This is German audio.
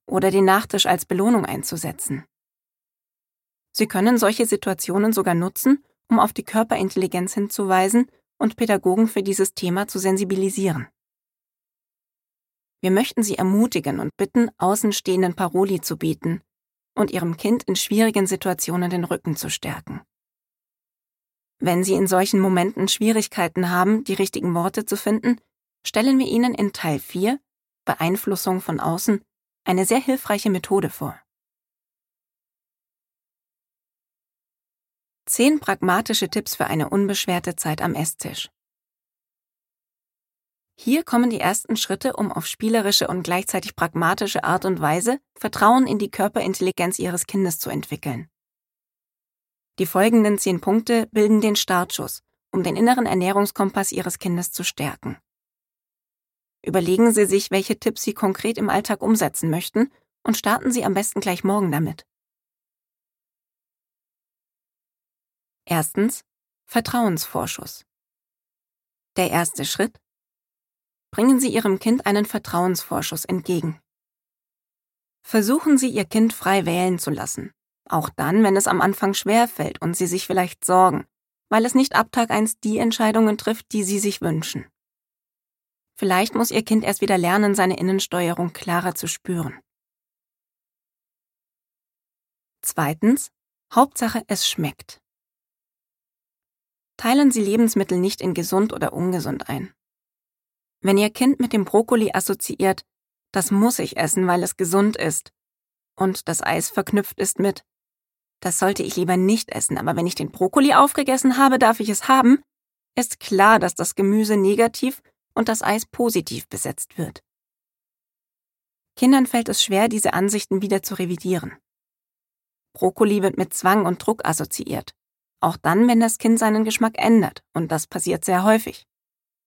oder den Nachtisch als Belohnung einzusetzen. Sie können solche Situationen sogar nutzen, um auf die Körperintelligenz hinzuweisen und Pädagogen für dieses Thema zu sensibilisieren. Wir möchten Sie ermutigen und bitten, Außenstehenden Paroli zu bieten und Ihrem Kind in schwierigen Situationen den Rücken zu stärken. Wenn Sie in solchen Momenten Schwierigkeiten haben, die richtigen Worte zu finden, stellen wir Ihnen in Teil 4, Beeinflussung von außen, eine sehr hilfreiche Methode vor. 10 pragmatische Tipps für eine unbeschwerte Zeit am Esstisch. Hier kommen die ersten Schritte, um auf spielerische und gleichzeitig pragmatische Art und Weise Vertrauen in die Körperintelligenz Ihres Kindes zu entwickeln. Die folgenden 10 Punkte bilden den Startschuss, um den inneren Ernährungskompass Ihres Kindes zu stärken. Überlegen Sie sich, welche Tipps Sie konkret im Alltag umsetzen möchten und starten Sie am besten gleich morgen damit. Erstens, Vertrauensvorschuss. Der erste Schritt: Bringen Sie Ihrem Kind einen Vertrauensvorschuss entgegen. Versuchen Sie, Ihr Kind frei wählen zu lassen, auch dann, wenn es am Anfang schwerfällt und Sie sich vielleicht sorgen, weil es nicht ab Tag 1 die Entscheidungen trifft, die Sie sich wünschen. Vielleicht muss Ihr Kind erst wieder lernen, seine Innensteuerung klarer zu spüren. Zweitens, Hauptsache es schmeckt. Teilen Sie Lebensmittel nicht in gesund oder ungesund ein. Wenn Ihr Kind mit dem Brokkoli assoziiert, das muss ich essen, weil es gesund ist, und das Eis verknüpft ist mit, das sollte ich lieber nicht essen, aber wenn ich den Brokkoli aufgegessen habe, darf ich es haben, ist klar, dass das Gemüse negativ und das Eis positiv besetzt wird. Kindern fällt es schwer, diese Ansichten wieder zu revidieren. Brokkoli wird mit Zwang und Druck assoziiert, auch dann, wenn das Kind seinen Geschmack ändert, und das passiert sehr häufig.